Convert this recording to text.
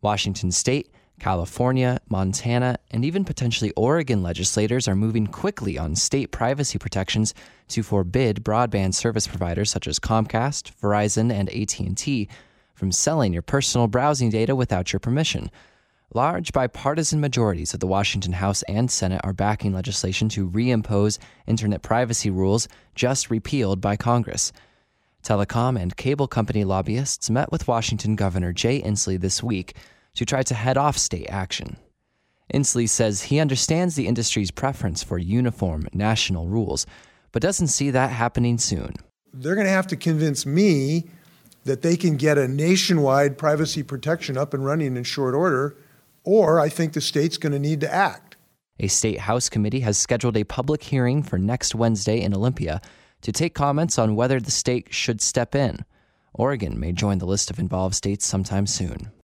Washington State, California, Montana, and even potentially Oregon legislators are moving quickly on state privacy protections to forbid broadband service providers such as Comcast, Verizon, and AT&T from selling your personal browsing data without your permission. Large bipartisan majorities of the Washington House and Senate are backing legislation to reimpose internet privacy rules just repealed by Congress. Telecom and cable company lobbyists met with Washington Governor Jay Inslee this week to try to head off state action. Inslee says he understands the industry's preference for uniform national rules, but doesn't see that happening soon. They're going to have to convince me that they can get a nationwide privacy protection up and running in short order, or I think the state's going to need to act. A state House committee has scheduled a public hearing for next Wednesday in Olympia to take comments on whether the state should step in. Oregon may join the list of involved states sometime soon.